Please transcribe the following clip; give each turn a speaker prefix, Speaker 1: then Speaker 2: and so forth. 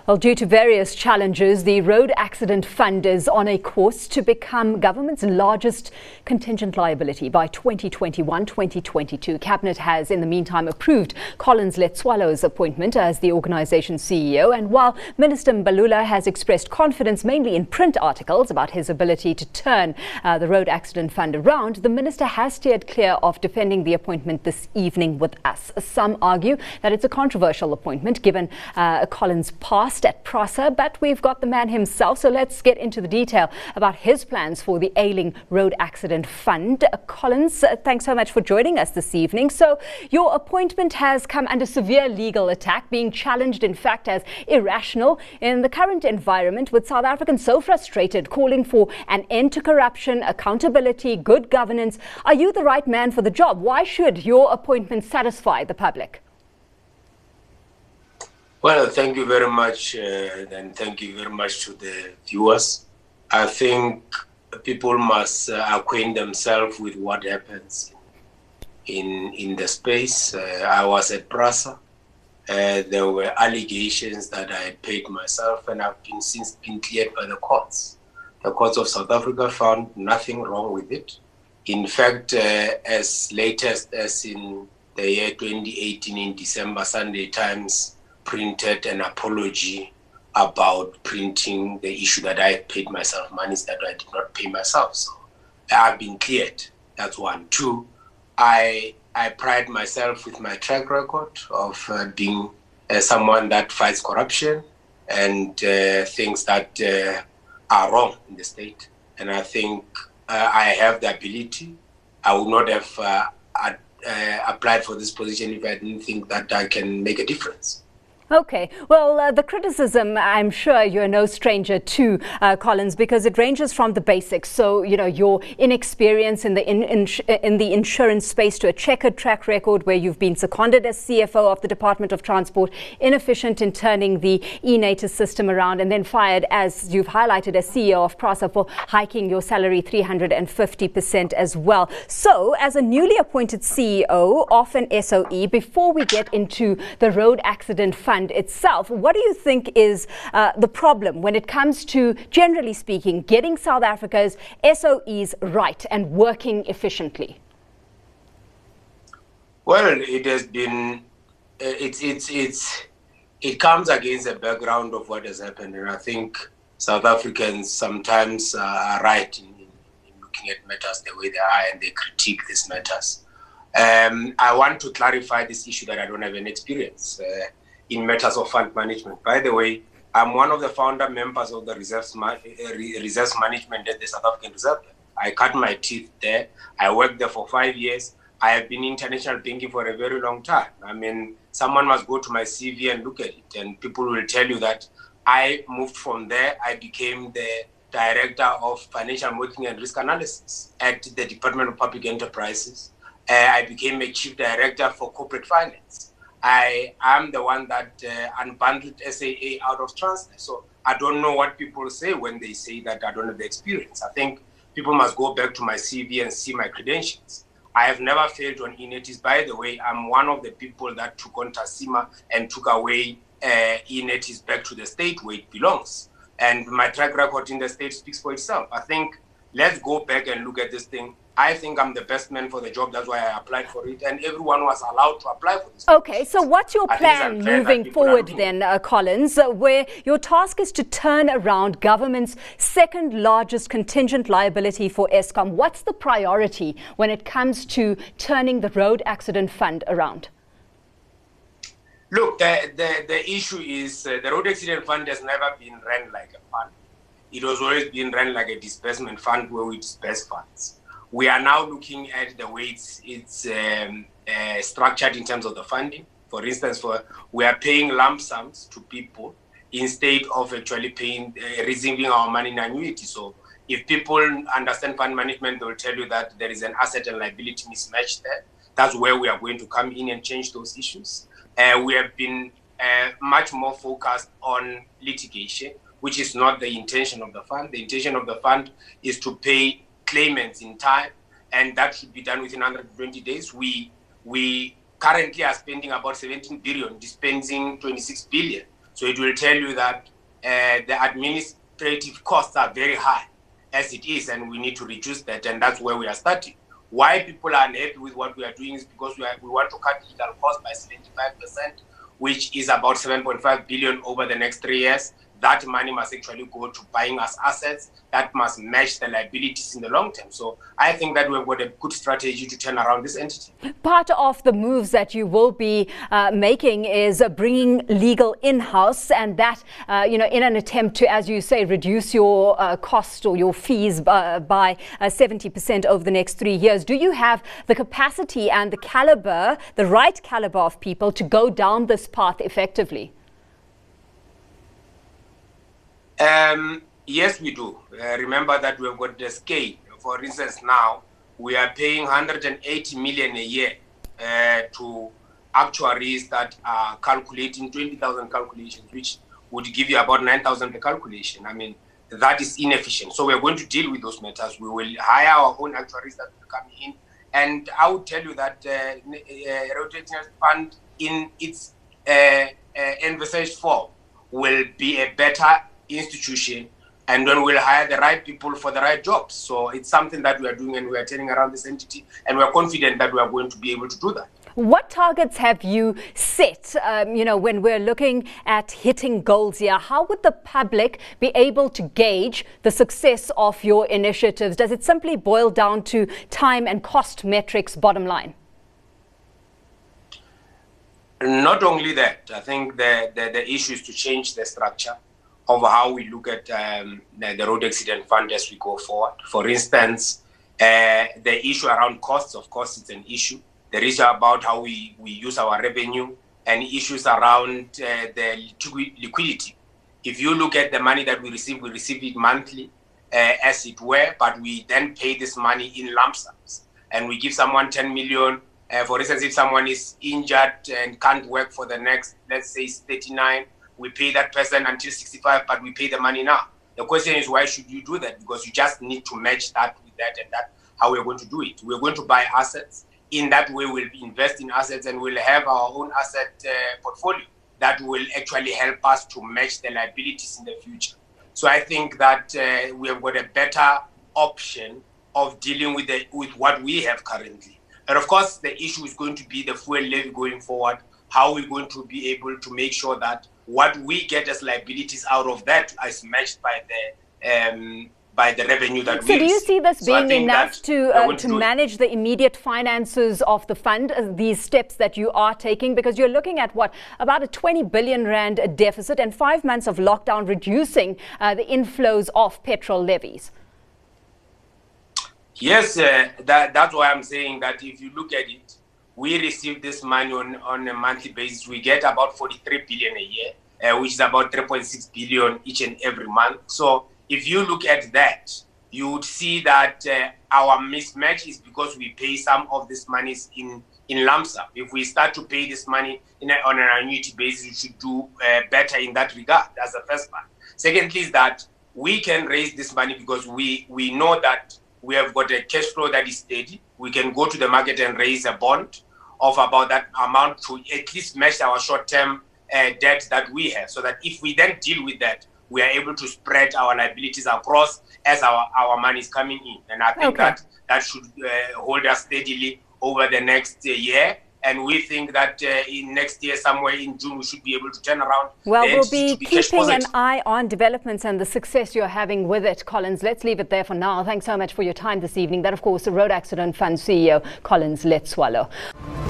Speaker 1: Well, due to various challenges, the Road Accident Fund is on a course to become government's largest contingent liability by 2021-2022. Cabinet has, in the meantime, approved Collins Letsoalo's appointment as the organization's CEO. And while Minister Mbalula has expressed confidence, mainly in print articles, about his ability to turn the Road Accident Fund around, the minister has steered clear of defending the appointment this evening with us. Some argue that it's a controversial appointment given Collins' past at PRASA, but we've got the man himself, so let's get into the detail about his plans for the ailing Road Accident Fund. Collins, thanks so much for joining us this evening. So your appointment has come under severe legal attack, being challenged in fact as irrational in the current environment, with South Africans so frustrated, calling for an end to corruption, accountability, good governance. Are you the right man for the job? Why should your appointment satisfy the public?
Speaker 2: Well, thank you very much, and thank you very much to the viewers. I think people must acquaint themselves with what happens in the space. I was at PRASA. There were allegations that I had paid myself, and I've since been cleared by the courts. The courts of South Africa found nothing wrong with it. In fact, as latest as in the year 2018 in December, Sunday Times printed an apology about printing the issue that I paid myself money that I did not pay myself. So I've been cleared. That's one. Two, I pride myself with my track record of being someone that fights corruption and things that are wrong in the state. And I think I have the ability. I would not have applied for this position if I didn't think that I can make a difference.
Speaker 1: Okay, well, the criticism, I'm sure you're no stranger to, Collins, because it ranges from the basics. So, you know, your inexperience in the insurance space to a checkered track record where you've been seconded as CFO of the Department of Transport, inefficient in turning the eNatus system around, and then fired, as you've highlighted, as CEO of PRASA for hiking your salary 350% as well. So, as a newly appointed CEO of an SOE, before we get into the Road Accident Fund itself, what do you think is the problem when it comes to, generally speaking, getting South Africa's SOEs right and working efficiently?
Speaker 2: Well, it has been, it comes against the background of what has happened, and I think South Africans sometimes are right in looking at matters the way they are, and they critique these matters. I want to clarify this issue that I don't have any experience in matters of fund management. By the way, I'm one of the founder members of the reserves management at the South African Reserve. I cut my teeth there. I worked there for 5 years. I have been in international banking for a very long time. I mean, someone must go to my CV and look at it, and people will tell you that I moved from there. I became the Director of Financial Modeling and Risk Analysis at the Department of Public Enterprises. I became a Chief Director for Corporate Finance. I am the one that unbundled SAA out of Transnet. So I don't know what people say when they say that I don't have the experience. I think people must go back to my CV and see my credentials. I have never failed on eNatus. By the way, I'm one of the people that took on Tasima and took away eNatus back to the state where it belongs. And my track record in the state speaks for itself. I think let's go back and look at this thing. I think I'm the best man for the job. That's why I applied for it. And everyone was allowed to apply for this.
Speaker 1: Okay, so what's your plan moving forward then, Collins, where your task is to turn around government's second largest contingent liability for Eskom? What's the priority when it comes to turning the Road Accident Fund around?
Speaker 2: Look, the issue is the Road Accident Fund has never been run like a fund. It has always been run like a disbursement fund where we disperse funds. We are now looking at the way it's structured in terms of the funding. For instance, we are paying lump sums to people instead of actually receiving our money in annuity. So if people understand fund management, they will tell you that there is an asset and liability mismatch there. That's where we are going to come in and change those issues. We have been much more focused on litigation, which is not the intention of the fund. The intention of the fund is to pay claimants in time, and that should be done within 120 days. We currently are spending about 17 billion, dispensing 26 billion. So it will tell you that the administrative costs are very high as it is, and we need to reduce that, and that's where we are starting. Why people are unhappy with what we are doing is because we want to cut legal costs by 75%, which is about 7.5 billion over the next 3 years. That money must actually go to buying us assets that must match the liabilities in the long term. So I think that we've got a good strategy to turn around this entity.
Speaker 1: Part of the moves that you will be making is bringing legal in-house, and that, in an attempt to, as you say, reduce your cost or your fees by 70% over the next 3 years. Do you have the capacity and the caliber, the right caliber of people to go down this path effectively?
Speaker 2: Yes, we do. Remember that we've got the scale. For instance, now we are paying 180 million a year to actuaries that are calculating 20,000 calculations, which would give you about 9,000 per calculation. I mean, that is inefficient. So we're going to deal with those matters. We will hire our own actuaries that will come in. And I would tell you that rotating fund in its envisaged form will be a better institution, and then we'll hire the right people for the right jobs. So it's something that we are doing, and we are turning around this entity, and we are confident that we are going to be able to do that.
Speaker 1: What targets have you set, when we're looking at hitting goals here? How would the public be able to gauge the success of your initiatives? Does it simply boil down to time and cost metrics, bottom line?
Speaker 2: Not only that, I think the issue is to change the structure of how we look at the road accident fund as we go forward. For instance, the issue around costs, of course, it's an issue. The issue about how we use our revenue, and issues around the liquidity. If you look at the money that we receive it monthly, as it were, but we then pay this money in lump sums. And we give someone 10 million. For instance, if someone is injured and can't work for the next, let's say, 39, we pay that person until 65, but we pay the money now. The question is, why should you do that? Because you just need to match that with that, and that's how we're going to do it. We're going to buy assets. In that way, we'll invest in assets, and we'll have our own asset portfolio that will actually help us to match the liabilities in the future. So I think that we have got a better option of dealing with what we have currently. And of course, the issue is going to be the fuel levy going forward. How we're going to be able to make sure that what we get as liabilities out of that is matched by the revenue that we receive.
Speaker 1: So do you see this being enough to manage the immediate finances of the fund, these steps that you are taking? Because you're looking at about a 20 billion rand deficit and 5 months of lockdown reducing the inflows of petrol levies.
Speaker 2: Yes, that's why I'm saying that if you look at it, we receive this money on a monthly basis. We get about 43 billion a year, which is about 3.6 billion each and every month. So if you look at that, you would see that our mismatch is because we pay some of this monies in lump sum. If we start to pay this money on an annuity basis, we should do better in that regard. That's the first part. Secondly is that we can raise this money because we know that we have got a cash flow that is steady. We can go to the market and raise a bond of about that amount to at least match our short-term debt that we have, so that if we then deal with that, we are able to spread our liabilities across as our money is coming in. And I think that should hold us steadily over the next year. And we think that in next year, somewhere in June, we should be able to turn around.
Speaker 1: Well, we'll be keeping an eye on developments and the success you're having with it, Collins. Let's leave it there for now. Thanks so much for your time this evening. That, of course, the Road Accident Fund CEO, Collins Letsoalo.